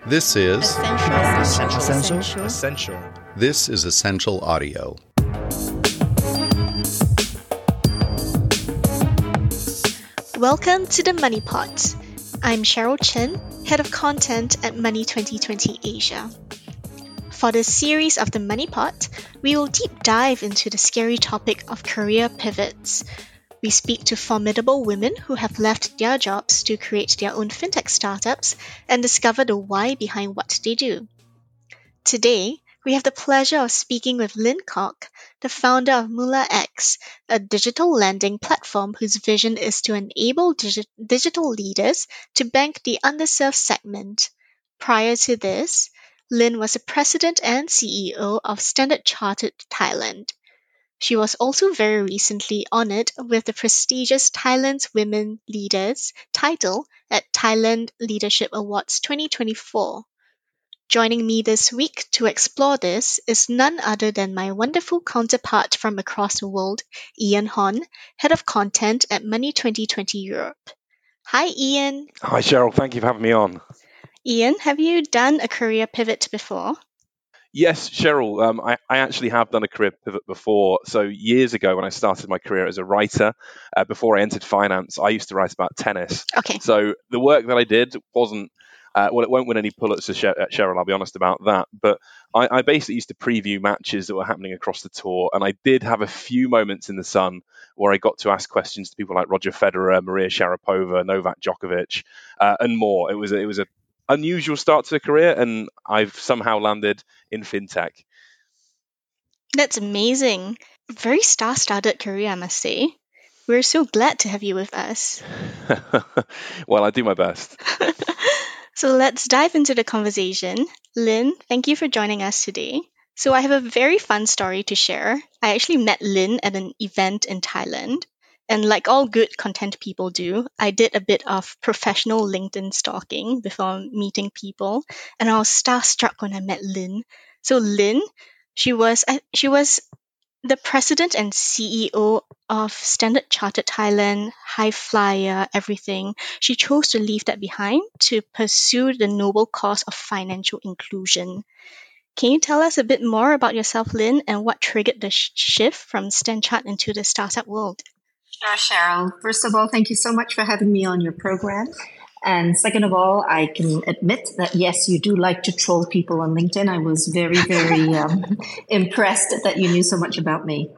This is Essential. This is Essential Audio. Welcome to the Money Pot. I'm Cheryl Chen, Head of Content at Money 2020 Asia. For this series of the Money Pot, we will deep dive into the scary topic of career pivots. We speak to formidable women who have left their jobs to create their own fintech startups and discover the why behind what they do. Today, we have the pleasure of speaking with Lynn Kok, the founder of MulaX, a digital lending platform whose vision is to enable digital leaders to bank the underserved segment. Prior to this, Lynn was the president and CEO of Standard Chartered Thailand. She was also very recently honored with the prestigious Thailand's Women Leaders title at Thailand Leadership Awards 2024. Joining me this week to explore this is none other than my wonderful counterpart from across the world, Ian Hon, Head of Content at Money 2020 Europe. Hi, Ian. Hi, Cheryl. Thank you for having me on. Ian, have you done a career pivot before? Yes, Cheryl, I actually have done a career pivot before. So years ago when I started my career as a writer, before I entered finance, I used to write about tennis. Okay. So the work that I did wasn't, it won't win any Pulitzers, Cheryl, I'll be honest about that. But I basically used to preview matches that were happening across the tour. And I did have a few moments in the sun where I got to ask questions to people like Roger Federer, Maria Sharapova, Novak Djokovic, and more. It was a unusual start to the career, and I've somehow landed in fintech. That's amazing. Very star-studded career, I must say. We're so glad to have you with us. Well, I do my best. So let's dive into the conversation. Lynn, thank you for joining us today. So I have a very fun story to share. I actually met Lynn at an event in Thailand. And like all good content people do, I did a bit of professional LinkedIn stalking before meeting people. And I was starstruck when I met Lynn. So Lynn, she was the president and CEO of Standard Chartered Thailand, high flyer, everything. She chose to leave that behind to pursue the noble cause of financial inclusion. Can you tell us a bit more about yourself, Lynn, and what triggered the shift from StanChart into the startup world? Sure, Cheryl. First of all, thank you so much for having me on your program. And second of all, I can admit that, yes, you do like to troll people on LinkedIn. I was very, very impressed that you knew so much about me.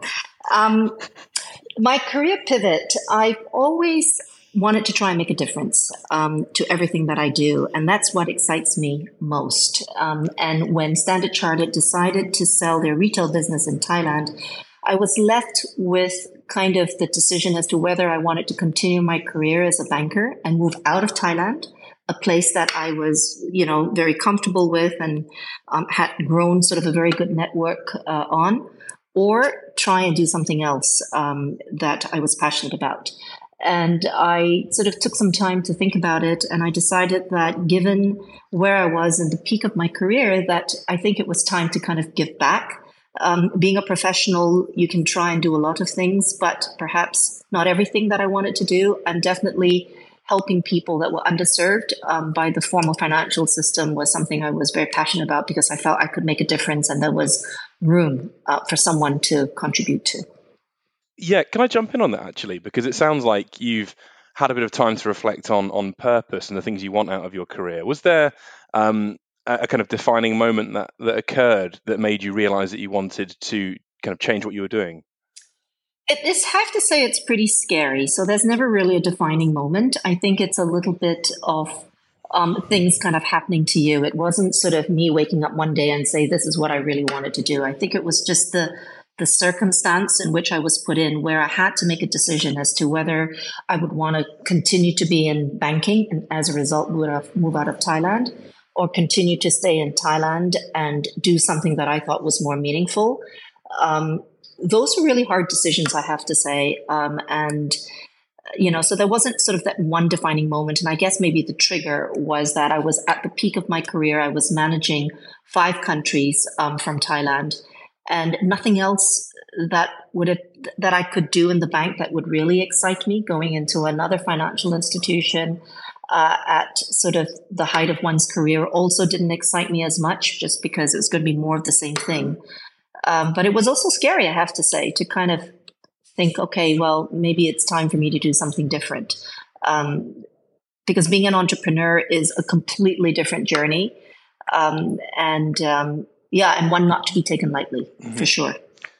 My career pivot, I've always wanted to try and make a difference to everything that I do. And that's what excites me most. And when Standard Chartered decided to sell their retail business in Thailand, I was left with kind of the decision as to whether I wanted to continue my career as a banker and move out of Thailand, a place that I was, very comfortable with and had grown sort of a very good network on, or try and do something else that I was passionate about. And I sort of took some time to think about it, and I decided that given where I was in the peak of my career, that I think it was time to kind of give back. Being a professional, you can try and do a lot of things, but perhaps not everything that I wanted to do. And definitely helping people that were underserved by the formal financial system was something I was very passionate about because I felt I could make a difference and there was room for someone to contribute to. Yeah, can I jump in on that actually? Because it sounds like you've had a bit of time to reflect on purpose and the things you want out of your career. Was there a kind of defining moment that occurred that made you realize that you wanted to kind of change what you were doing? I have to say it's pretty scary. So there's never really a defining moment. I think it's a little bit of things kind of happening to you. It wasn't sort of me waking up one day and say, this is what I really wanted to do. I think it was just the circumstance in which I was put in, where I had to make a decision as to whether I would want to continue to be in banking and as a result move out of Thailand, or continue to stay in Thailand and do something that I thought was more meaningful. Those were really hard decisions, I have to say. So there wasn't sort of that one defining moment. And I guess maybe the trigger was that I was at the peak of my career. I was managing 5 countries from Thailand, and nothing else that I could do in the bank that would really excite me, going into another financial institution. at sort of the height of one's career also didn't excite me as much, just because it was going to be more of the same thing. But it was also scary, I have to say, to kind of think, okay, well, maybe it's time for me to do something different. Because being an entrepreneur is a completely different journey. And one not to be taken lightly, for sure.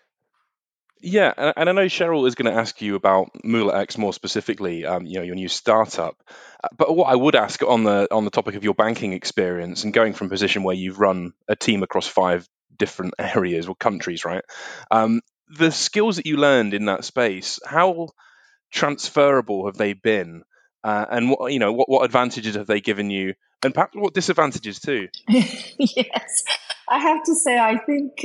Yeah, and I know Cheryl is going to ask you about MoolahX more specifically, your new startup. But what I would ask on the topic of your banking experience and going from a position where you've run a team across 5 different areas or countries, right? The skills that you learned in that space, how transferable have they been? And what advantages have they given you? And perhaps what disadvantages too? Yes, I have to say, I think,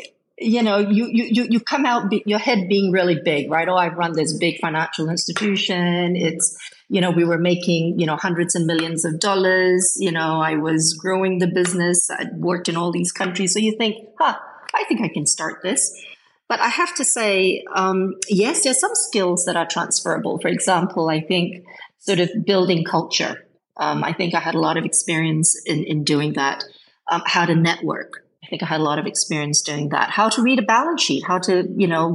you come out, your head being really big, right? Oh, I've run this big financial institution. It's, we were making, hundreds and millions of dollars. I was growing the business. I'd worked in all these countries. So you think, I think I can start this. But I have to say, yes, there's some skills that are transferable. For example, I think sort of building culture. I think I had a lot of experience in doing that. How to network. I think I had a lot of experience doing that. How to read a balance sheet, how to,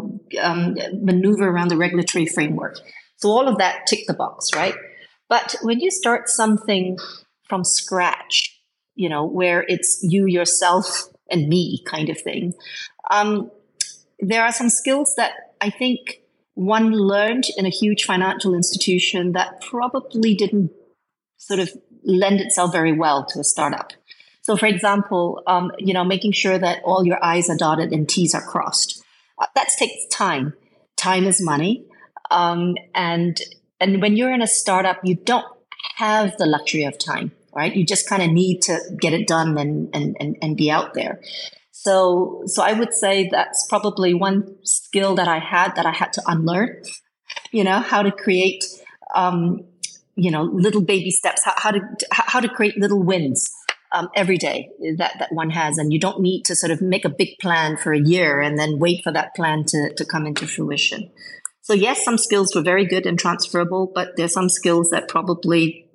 maneuver around the regulatory framework. So all of that ticked the box, right? But when you start something from scratch, where it's you, yourself, and me kind of thing, there are some skills that I think one learned in a huge financial institution that probably didn't sort of lend itself very well to a startup. So, for example, making sure that all your I's are dotted and T's are crossed. That takes time. Time is money. And when you're in a startup, you don't have the luxury of time, right? You just kind of need to get it done and be out there. So I would say that's probably one skill that I had to unlearn, how to create, little baby steps, how to create little wins. Every day that one has, and you don't need to sort of make a big plan for a year and then wait for that plan to come into fruition. So yes, some skills were very good and transferable, but there's some skills that probably,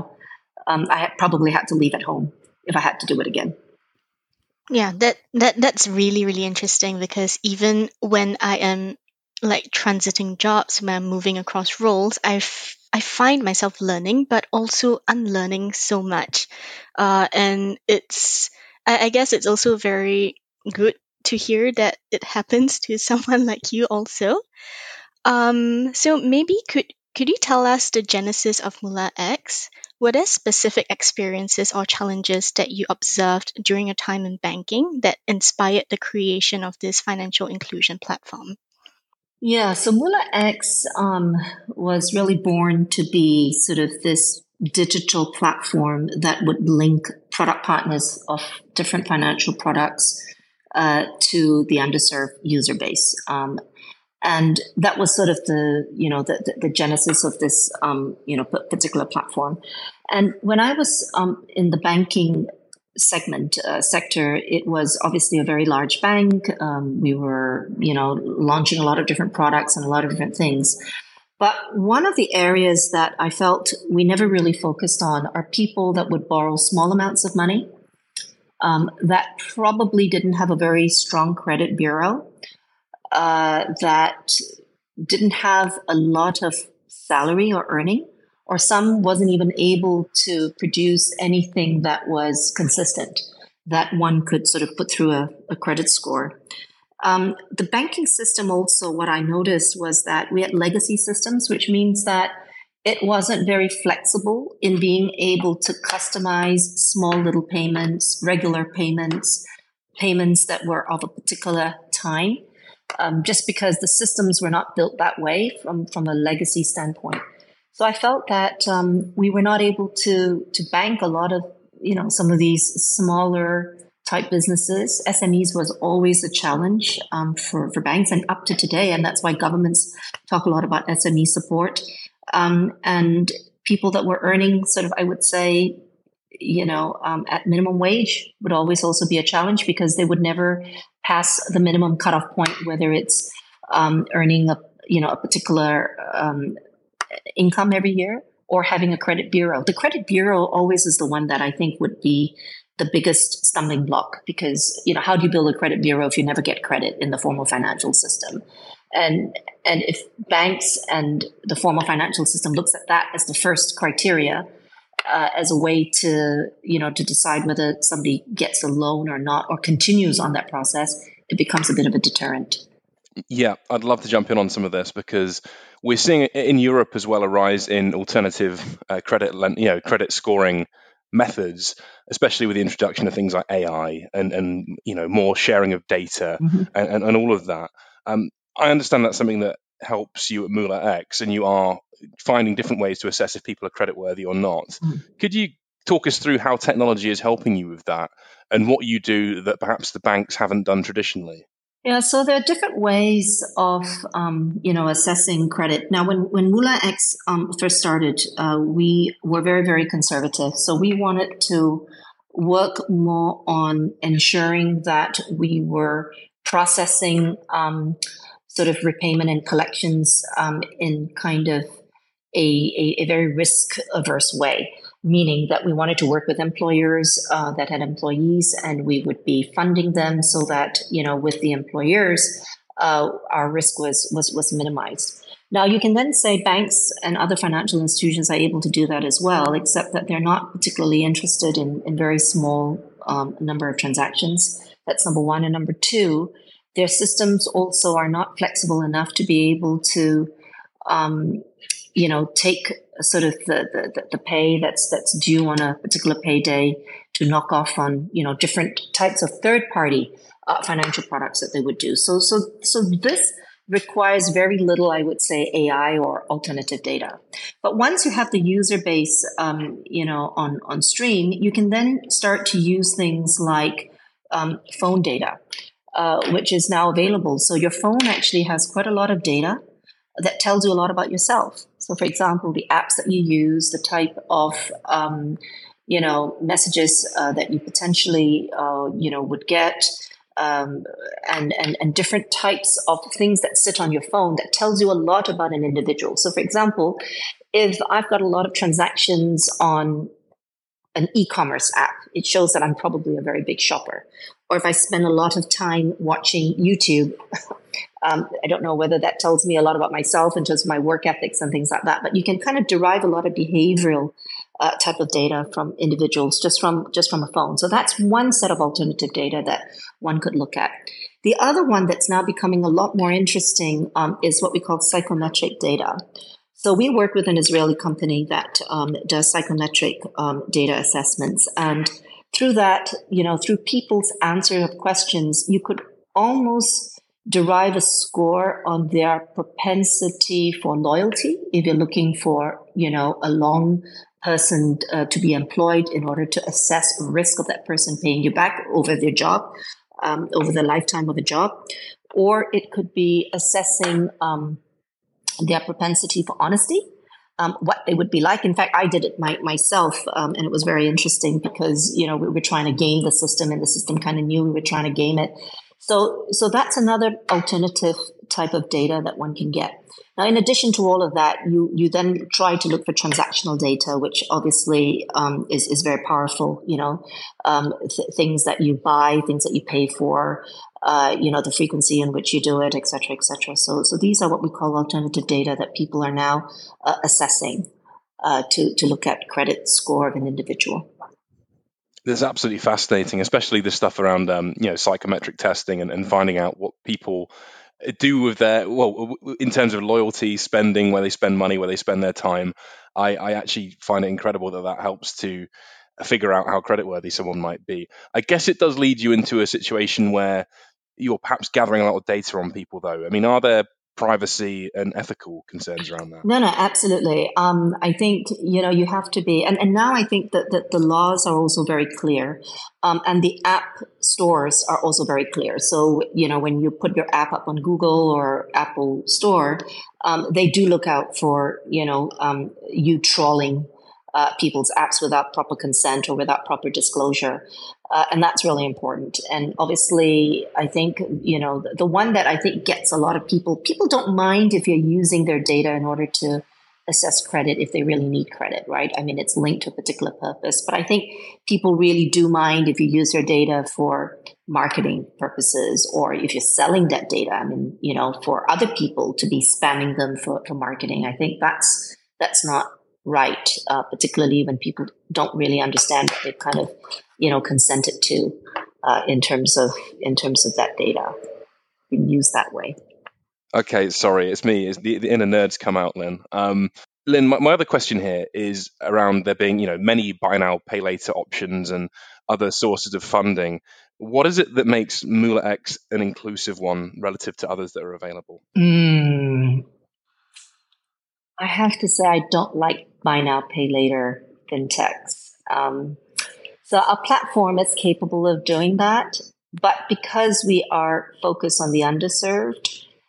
I probably had to leave at home if I had to do it again. Yeah, that's really, really interesting, because even when I am like transiting jobs, when I'm moving across roles, I find myself learning, but also unlearning so much. And I guess it's also very good to hear that it happens to someone like you also. So maybe could you tell us the genesis of MoolahX? Were there specific experiences or challenges that you observed during your time in banking that inspired the creation of this financial inclusion platform? Yeah, so MoolahX was really born to be sort of this digital platform that would link product partners of different financial products to the underserved user base. And that was sort of the genesis of this, particular platform. And when I was in the banking sector, it was obviously a very large bank. We were, launching a lot of different products and a lot of different things. But one of the areas that I felt we never really focused on are people that would borrow small amounts of money that probably didn't have a very strong credit bureau, that didn't have a lot of salary or earning, or some wasn't even able to produce anything that was consistent, that one could sort of put through a credit score. The banking system also, what I noticed was that we had legacy systems, which means that it wasn't very flexible in being able to customize small little payments, regular payments that were of a particular time, just because the systems were not built that way from a legacy standpoint. So I felt that we were not able to bank a lot of, some of these smaller type businesses. SMEs was always a challenge for banks, and up to today. And that's why governments talk a lot about SME support. And people that were earning sort of, I would say, at minimum wage would always also be a challenge, because they would never pass the minimum cutoff point, whether it's earning a particular income every year, or having a credit bureau. The credit bureau always is the one that I think would be the biggest stumbling block, because, how do you build a credit bureau if you never get credit in the formal financial system? And if banks and the formal financial system looks at that as the first criteria, as a way to decide whether somebody gets a loan or not, or continues on that process, it becomes a bit of a deterrent. Yeah, I'd love to jump in on some of this, because we're seeing in Europe as well a rise in alternative credit scoring methods, especially with the introduction of things like AI and more sharing of data and all of that. I understand that's something that helps you at MoulaX, and you are finding different ways to assess if people are creditworthy or not. Could you talk us through how technology is helping you with that, and what you do that perhaps the banks haven't done traditionally? Yeah, so there are different ways of, assessing credit. Now, when MoulaX first started, we were very, very conservative. So we wanted to work more on ensuring that we were processing sort of repayment and collections in kind of a very risk-averse way, meaning that we wanted to work with employers that had employees, and we would be funding them so that, with the employers, our risk was minimized. Now, you can then say banks and other financial institutions are able to do that as well, except that they're not particularly interested in very small number of transactions. That's number one. And number two, their systems also are not flexible enough to be able to take sort of the pay that's due on a particular payday to knock off on, different types of third-party financial products that they would do. So this requires very little, I would say, AI or alternative data. But once you have the user base, on stream, you can then start to use things like phone data, which is now available. So your phone actually has quite a lot of data that tells you a lot about yourself. So, for example, the apps that you use, the type of, messages that you potentially, would get, and different types of things that sit on your phone that tells you a lot about an individual. So, for example, if I've got a lot of transactions on an e-commerce app, it shows that I'm probably a very big shopper. Or if I spend a lot of time watching YouTube, I don't know whether that tells me a lot about myself in terms of my work ethics and things like that. But you can kind of derive a lot of behavioral type of data from individuals just from a phone. So that's one set of alternative data that one could look at. The other one that's now becoming a lot more interesting is what we call psychometric data. So we work with an Israeli company that does psychometric data assessments. And through that, through people's answer of questions, you could almost derive a score on their propensity for loyalty if you're looking for, a long person to be employed in order to assess risk of that person paying you back over their job, over the lifetime of a job. Or it could be assessing their propensity for honesty, what they would be like. In fact, I did it myself, and it was very interesting because, we were trying to game the system, and the system kind of knew we were trying to game it. So that's another alternative type of data that one can get. Now, in addition to all of that, you then try to look for transactional data, which obviously is very powerful. Things that you buy, things that you pay for, the frequency in which you do it, et cetera, et cetera. So these are what we call alternative data that people are now assessing to look at credit score of an individual. That's absolutely fascinating, especially the stuff around psychometric testing and finding out what people do with their, in terms of loyalty, spending, where they spend money, where they spend their time. I actually find it incredible that helps to figure out how creditworthy someone might be. I guess it does lead you into a situation where you're perhaps gathering a lot of data on people, though. I mean, are there privacy and ethical concerns around that? No, absolutely. I think, you have to be, and now I think that the laws are also very clear, and the app stores are also very clear. So, when you put your app up on Google or Apple Store, they do look out for, you trawling people's apps without proper consent or without proper disclosure. And that's really important. And obviously, I think, the one that I think gets a lot of people don't mind if you're using their data in order to assess credit if they really need credit, right? I mean, it's linked to a particular purpose, but I think people really do mind if you use their data for marketing purposes, or if you're selling that data, I mean, for other people to be spamming them for marketing. I think that's not right, particularly when people don't really understand what they've kind of, consented to in terms of that data being used that way. Okay, sorry, it's me. It's the inner nerds come out, Lynn. Lynn, my other question here is around there being, many buy now, pay later options and other sources of funding. What is it that makes MoolahX an inclusive one relative to others that are available? I have to say I don't like buy now, pay later fintechs. So our platform is capable of doing that, but because we are focused on the underserved,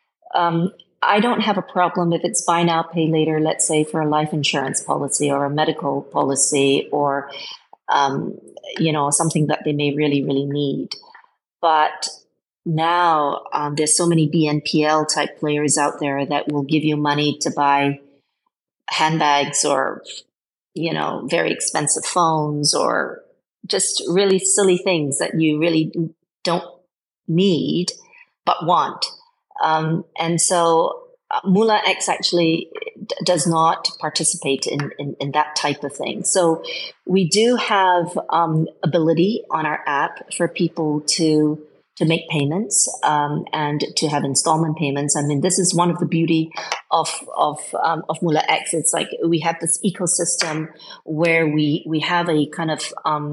I don't have a problem if it's buy now, pay later, let's say for a life insurance policy or a medical policy or, something that they may really, really need. But now there's so many BNPL type players out there that will give you money to buy handbags or, very expensive phones or just really silly things that you really don't need but want. And so MoolahX actually does not participate in that type of thing. So we do have ability on our app for people to make payments and to have installment payments. I mean, this is one of the beauty of MoolahX. It's like we have this ecosystem where we have a kind of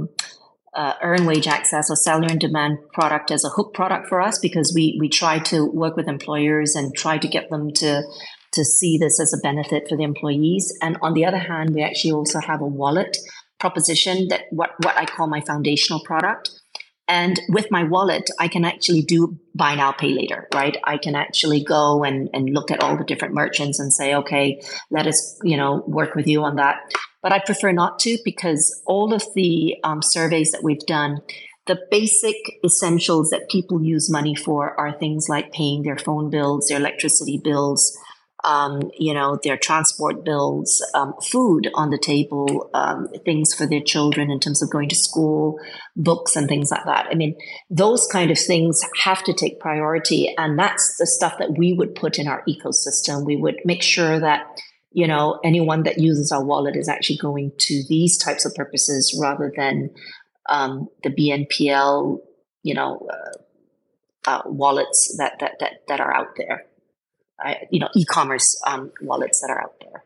earn wage access or salary on demand product as a hook product for us, because we try to work with employers and try to get them to see this as a benefit for the employees. And on the other hand, we actually also have a wallet proposition that what I call my foundational product. And with my wallet, I can actually do buy now, pay later, right? I can actually go and look at all the different merchants and say, okay, let us, work with you on that. But I prefer not to, because all of the surveys that we've done, the basic essentials that people use money for are things like paying their phone bills, their electricity bills, their transport bills, food on the table, things for their children in terms of going to school, books and things like that. I mean, those kind of things have to take priority. And that's the stuff that we would put in our ecosystem. We would make sure that, anyone that uses our wallet is actually going to these types of purposes rather than the BNPL, wallets that are out there. E-commerce wallets that are out there.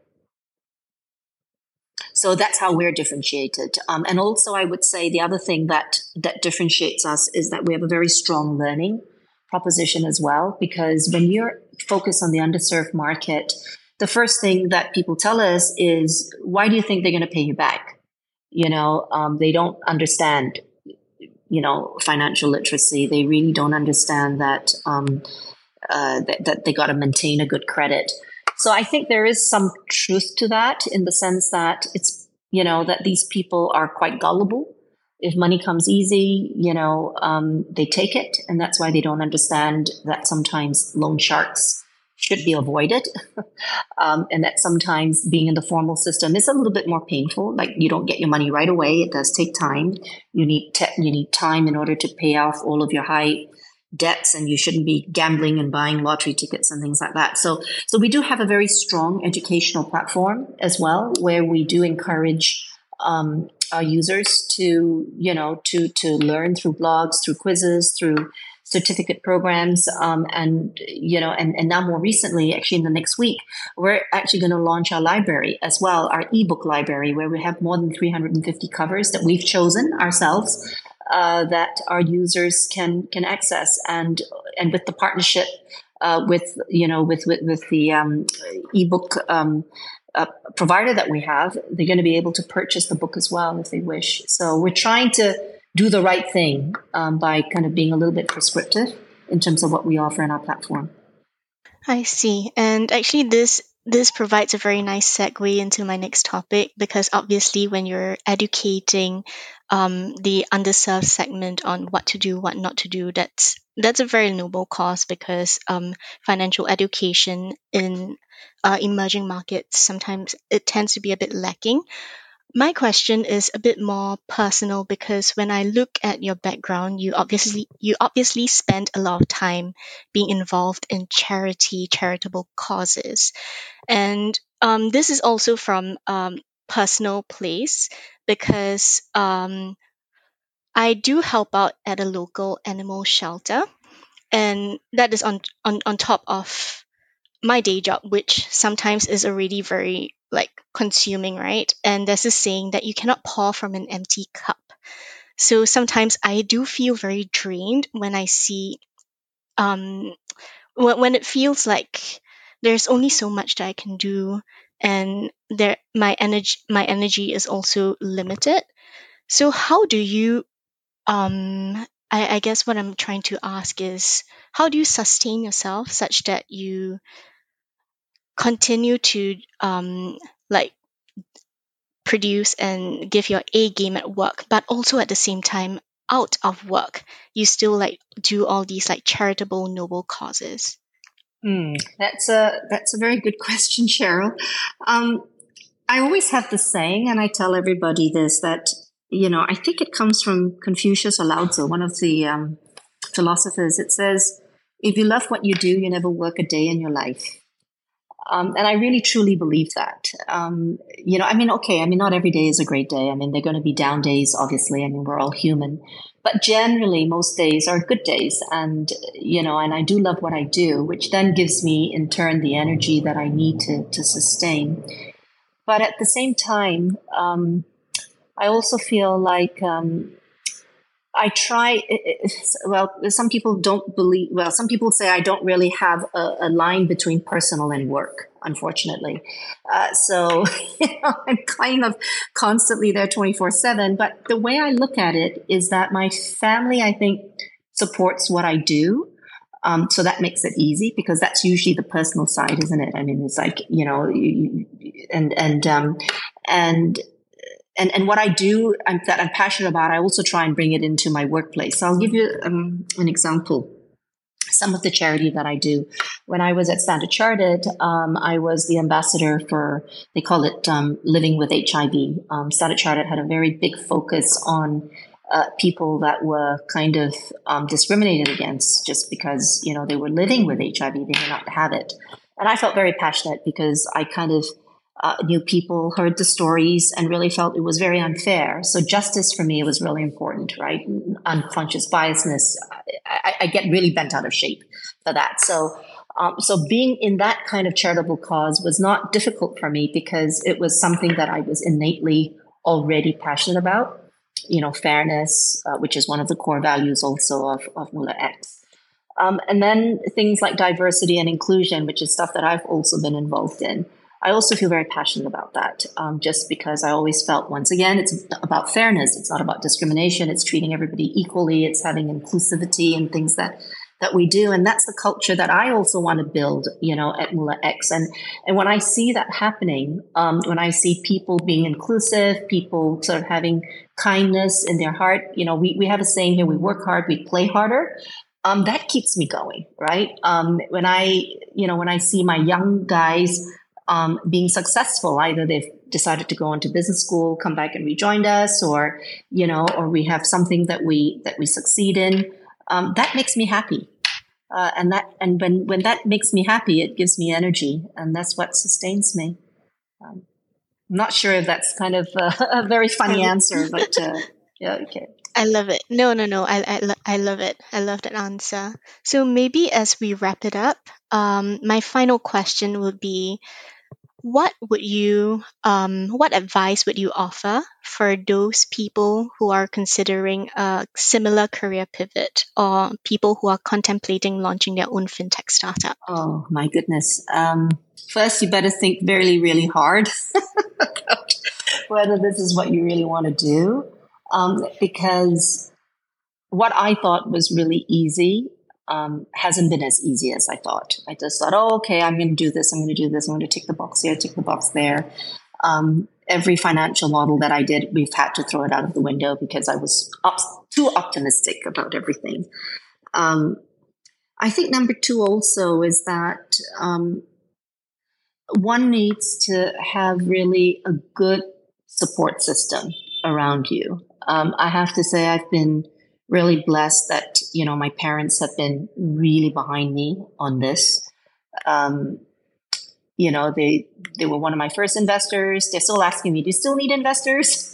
So that's how we're differentiated. And also, I would say the other thing that differentiates us is that we have a very strong learning proposition as well. Because when you're focused on the underserved market, the first thing that people tell us is, why do you think they're going to pay you back? They don't understand, financial literacy. They really don't understand that that they got to maintain a good credit. So I think there is some truth to that, in the sense that it's, that these people are quite gullible. If money comes easy, they take it. And that's why they don't understand that sometimes loan sharks should be avoided. And that sometimes being in the formal system is a little bit more painful. Like, you don't get your money right away. It does take time. You need time in order to pay off all of your high debts, and you shouldn't be gambling and buying lottery tickets and things like that. So we do have a very strong educational platform as well, where we do encourage our users to learn through blogs, through quizzes, through certificate programs, and now more recently, actually in the next week, we're actually going to launch our library as well, our ebook library, where we have more than 350 covers that we've chosen ourselves, that our users can access, and with the partnership with the ebook provider that we have, they're going to be able to purchase the book as well if they wish. So we're trying to do the right thing by kind of being a little bit prescriptive in terms of what we offer in our platform. I see. And actually, this provides a very nice segue into my next topic, because obviously when you're educating the underserved segment on what to do, what not to do, that's that's a very noble cause, because financial education in emerging markets, sometimes it tends to be a bit lacking. My question is a bit more personal, because when I look at your background, you obviously spend a lot of time being involved in charitable causes, and this is also from personal place, because I do help out at a local animal shelter, and that is on top of my day job, which sometimes is already very like consuming, right? And there's this saying that you cannot pour from an empty cup. So sometimes I do feel very drained when I see um when it feels like there's only so much that I can do, and there my energy is also limited. So how do you I guess what I'm trying to ask is, how do you sustain yourself such that you continue to like produce and give your A game at work, but also at the same time out of work you still like do all these like charitable noble causes? That's a very good question, Cheryl. I always have the saying, and I tell everybody this, that I think it comes from Confucius or Lao Tzu, one of the philosophers. It says, "If you love what you do, you never work a day in your life." And I really truly believe that. Not every day is a great day. I mean, there are going to be down days, obviously. I mean, we're all human. But generally, most days are good days. And I do love what I do, which then gives me, in turn, the energy that I need to sustain. But at the same time, I also feel like I try, some people don't believe, some people say I don't really have a line between personal and work, unfortunately. So I'm kind of constantly there 24/7. But the way I look at it is that my family, I think, supports what I do. So that makes it easy, because that's usually the personal side, isn't it? I mean, it's like, and what I do that I'm passionate about, I also try and bring it into my workplace. So I'll give you an example. Some of the charity that I do. When I was at Standard Chartered, I was the ambassador for, they call it Living with HIV. Standard Chartered had a very big focus on people that were kind of discriminated against just because, they were living with HIV, they did not have it. And I felt very passionate because I kind of knew people, heard the stories, and really felt it was very unfair. So justice for me was really important, right? Unconscious biasness. I get really bent out of shape for that. So being in that kind of charitable cause was not difficult for me, because it was something that I was innately already passionate about. Fairness, which is one of the core values also of MullerX. And then things like diversity and inclusion, which is stuff that I've also been involved in. I also feel very passionate about that, just because I always felt, once again, it's about fairness. It's not about discrimination. It's treating everybody equally. It's having inclusivity and things that we do. And that's the culture that I also want to build, at MullerX. And when I see that happening, when I see people being inclusive, people sort of having kindness in their heart, we have a saying here, we work hard, we play harder. That keeps me going, right? When I see my young guys being successful, either they've decided to go into business school, come back and rejoined us, or we have something that we succeed in, that makes me happy. And when that makes me happy, it gives me energy, and that's what sustains me. I'm not sure if that's kind of a very funny answer, but yeah, okay. I love it. No. I love it. I love that answer. So maybe as we wrap it up, my final question would be, what advice would you offer for those people who are considering a similar career pivot, or people who are contemplating launching their own fintech startup? Oh my goodness. First, you better think really, really hard about whether this is what you really want to do. Because what I thought was really easy hasn't been as easy as I thought. I just thought, okay, I'm going to do this. I'm going to do this. I'm going to tick the box here, tick the box there. Every financial model that I did, we've had to throw it out of the window because I was too optimistic about everything. I think number 2 also is that one needs to have really a good support system around you. I have to say I've been really blessed that, my parents have been really behind me on this. They were one of my first investors. They're still asking me, do you still need investors?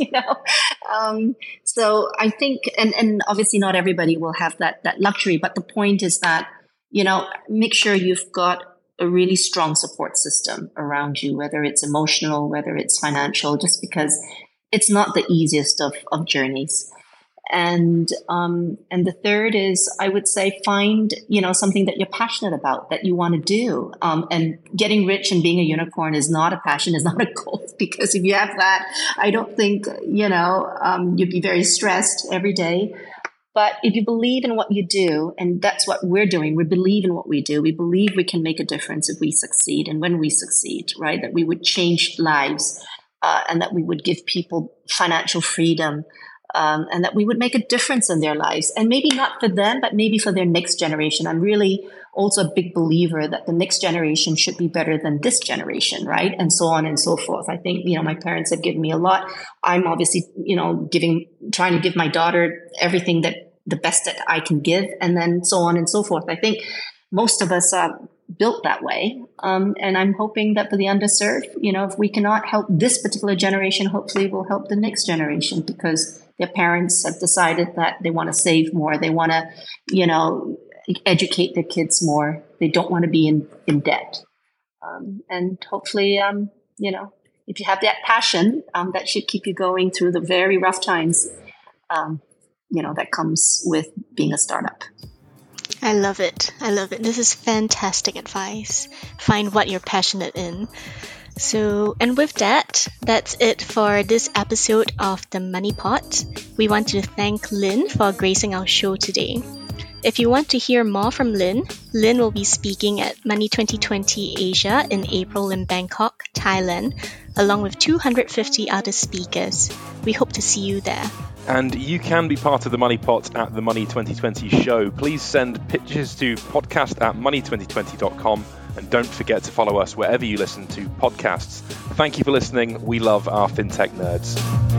So I think, and obviously not everybody will have that luxury, but the point is that, make sure you've got a really strong support system around you, whether it's emotional, whether it's financial, just because it's not the easiest of journeys. And the third is, I would say, find, something that you're passionate about, that you want to do. And getting rich and being a unicorn is not a passion, is not a goal, because if you have that, I don't think, you'd be very stressed every day. But if you believe in what you do, and that's what we're doing, we believe in what we do. We believe we can make a difference if we succeed. And when we succeed, right, that we would change lives, and that we would give people financial freedom, and that we would make a difference in their lives. And maybe not for them, but maybe for their next generation. I'm really also a big believer that the next generation should be better than this generation, right? And so on and so forth. I think, my parents have given me a lot. I'm obviously, trying to give my daughter everything the best that I can give, and then so on and so forth. I think most of us are built that way. And I'm hoping that for the underserved, if we cannot help this particular generation, hopefully we'll help the next generation, because their parents have decided that they want to save more. They want to, educate their kids more. They don't want to be in debt. And hopefully, if you have that passion, that should keep you going through the very rough times, that comes with being a startup. I love it. This is fantastic advice. Find what you're passionate in. So, and with that, that's it for this episode of The Money Pot. We want to thank Lynn for gracing our show today. If you want to hear more from Lynn will be speaking at Money 2020 Asia in April in Bangkok, Thailand, along with 250 other speakers. We hope to see you there. And you can be part of the Money Pot at the Money 2020 show. Please send pictures to podcast@money2020.com, and don't forget to follow us wherever you listen to podcasts. Thank you for listening. We love our fintech nerds.